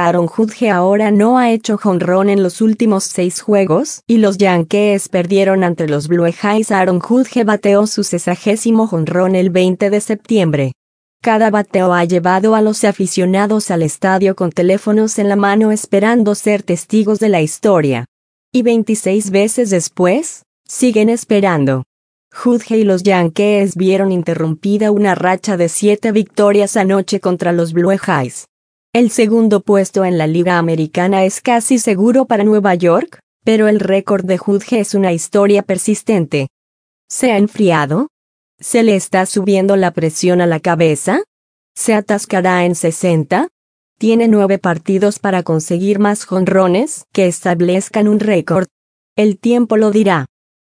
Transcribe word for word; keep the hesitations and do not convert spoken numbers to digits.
Aaron Judge ahora no ha hecho jonrón en los últimos seis juegos, y los Yankees perdieron ante los Blue Jays. Aaron Judge bateó su sesagésimo jonrón el veinte de septiembre. Cada bateo ha llevado a los aficionados al estadio con teléfonos en la mano esperando ser testigos de la historia. Y veintiséis veces después, siguen esperando. Judge y los Yankees vieron interrumpida una racha de siete victorias anoche contra los Blue Jays. El segundo puesto en la Liga Americana es casi seguro para Nueva York, pero el récord de Judge es una historia persistente. ¿Se ha enfriado? ¿Se le está subiendo la presión a la cabeza? ¿Se atascará en sesenta? Tiene nueve partidos para conseguir más jonrones que establezcan un récord. El tiempo lo dirá.